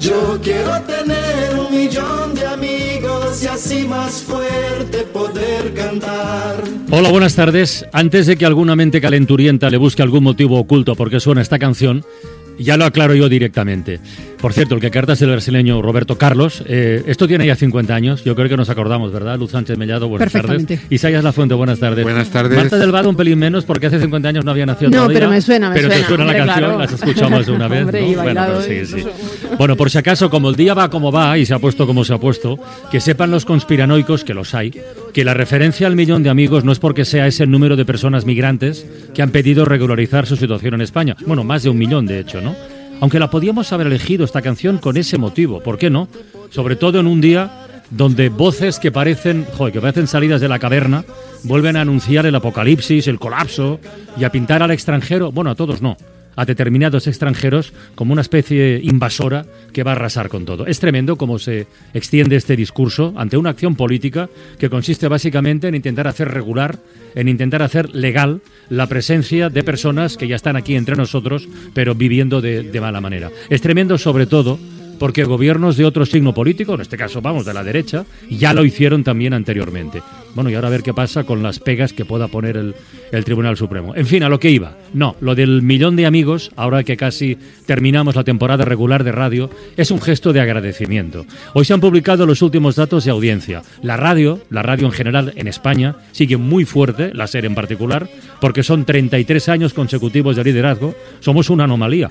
Yo quiero tener 1 millón de amigos y así más fuerte poder cantar. Hola, buenas tardes. Antes de que alguna mente calenturienta le busque algún motivo oculto por qué suena esta canción, ya lo aclaro yo directamente. Por cierto, el que canta es el brasileño Roberto Carlos. Esto tiene ya 50 años. Yo creo que nos acordamos, ¿verdad? Luz Sánchez Mellado, buenas tardes. Isaías Lafuente, buenas tardes. Buenas tardes. Marta del Vado, un pelín menos, porque hace 50 años no había nacido todavía. No, pero me suena. Pero te suena hombre, la canción, claro. las escuchamos una vez, Hombre, ¿no? y bailado, Sí. Bueno, por si acaso, como el día va como va y se ha puesto como se ha puesto, que sepan los conspiranoicos, que los hay, que la referencia al 1 millón de amigos no es porque sea ese el número de personas migrantes que han pedido regularizar su situación en España. Bueno, más de 1 millón, de hecho, ¿no? Aunque la podíamos haber elegido esta canción con ese motivo, ¿por qué no? Sobre todo en un día donde voces que parecen salidas de la caverna vuelven a anunciar el apocalipsis, el colapso y a pintar al extranjero, bueno, a todos no, a determinados extranjeros como una especie invasora que va a arrasar con todo. Es tremendo cómo se extiende este discurso ante una acción política que consiste básicamente en intentar hacer regular, en intentar hacer legal la presencia de personas que ya están aquí entre nosotros, pero viviendo de mala manera. Es tremendo sobre todo porque gobiernos de otro signo político, en este caso vamos de la derecha, ya lo hicieron también anteriormente. Bueno, y ahora a ver qué pasa con las pegas que pueda poner el Tribunal Supremo. En fin, a lo que iba. No, lo del 1 millón de amigos, ahora que casi terminamos la temporada regular de radio, es un gesto de agradecimiento. Hoy se han publicado los últimos datos de audiencia. La radio en general en España, sigue muy fuerte, la SER en particular, porque son 33 años consecutivos de liderazgo. Somos una anomalía.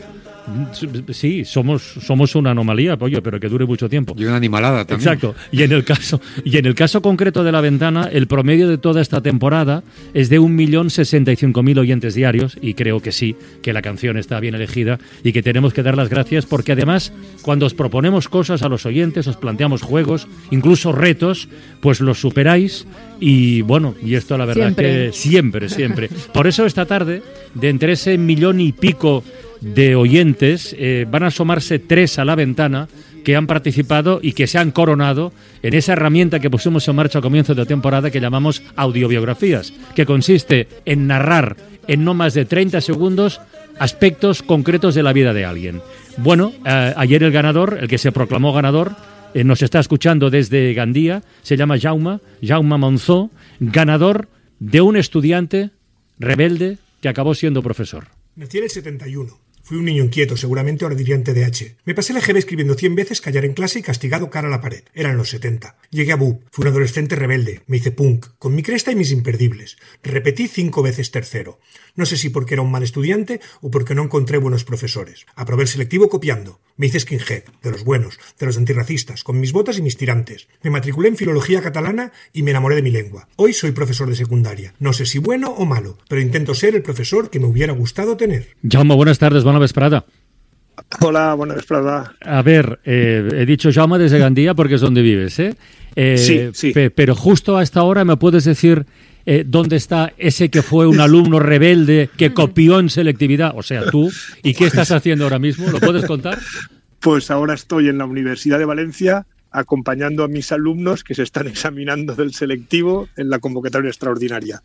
Sí, somos una anomalía, oye, pero que dure mucho tiempo. Y una animalada también. Exacto. Y en el caso concreto de La Ventana, el promedio de toda esta temporada es de 1.065.000 oyentes diarios, y creo que sí, que la canción está bien elegida y que tenemos que dar las gracias porque además, cuando os proponemos cosas a los oyentes, os planteamos juegos, incluso retos, pues los superáis. Y bueno, y esto la verdad que siempre. Por eso esta tarde, de entre ese 1 millón y pico de oyentes, van a asomarse 3 a La Ventana que han participado y que se han coronado en esa herramienta que pusimos en marcha a comienzo de temporada que llamamos audiobiografías, que consiste en narrar en no más de 30 segundos aspectos concretos de la vida de alguien. Bueno, ayer el ganador, el que se proclamó ganador, nos está escuchando desde Gandía, se llama Jaume Monzó, ganador de un estudiante rebelde que acabó siendo profesor. Nací en el 71. Fui un niño inquieto, seguramente ahora dirían TDAH. Me pasé la GB escribiendo 100 veces callar en clase y castigado cara a la pared. Eran los 70. Llegué a BU. Fui un adolescente rebelde. Me hice punk, con mi cresta y mis imperdibles. Repetí 5 veces tercero. No sé si porque era un mal estudiante o porque no encontré buenos profesores. Aprobé el selectivo copiando. Me hice skinhead, de los buenos, de los antirracistas, con mis botas y mis tirantes. Me matriculé en filología catalana y me enamoré de mi lengua. Hoy soy profesor de secundaria. No sé si bueno o malo, pero intento ser el profesor que me hubiera gustado tener. Jaume, buenas tardes, bona vesprada. Hola, buena vesprada. A ver, he dicho Jaume desde Gandía porque es donde vives, ¿eh? Sí. Pero justo a esta hora me puedes decir dónde está ese que fue un alumno rebelde que copió en selectividad, o sea, tú, y qué estás haciendo ahora mismo, ¿lo puedes contar? Pues ahora estoy en la Universidad de Valencia acompañando a mis alumnos que se están examinando del selectivo en la convocatoria extraordinaria.